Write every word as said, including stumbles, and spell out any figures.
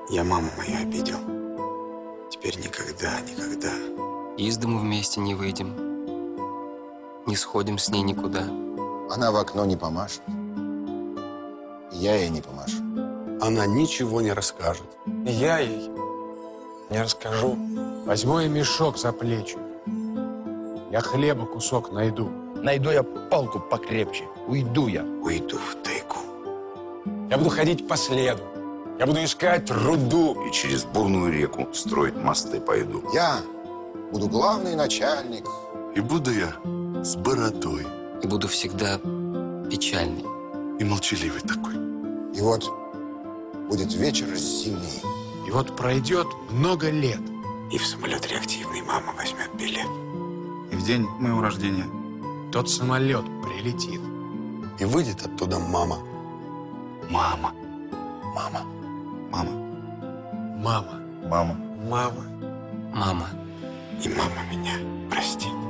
Я маму мою обидел. Теперь никогда, никогда. Из дому вместе не выйдем. Не сходим с ней никуда. Она в окно не помашет. Я ей не помашу. Она ничего не расскажет. И я ей не расскажу. Возьму я мешок за плечи. Я хлеба кусок найду. Найду я палку покрепче. Уйду я. Уйду в тайгу. Я буду ходить по следу. Я буду искать руду. И через бурную реку строить мосты пойду. Я буду главный начальник. И буду я с бородой. И буду всегда печальный. И молчаливый такой. И вот будет вечер зимний. И вот пройдет много лет. И в самолет реактивный мама возьмет билет. И в день моего рождения Тот самолет прилетит. И выйдет оттуда мама. Мама. мама. Мама. Мама. Мама. Мама. Мама. И мама меня простит.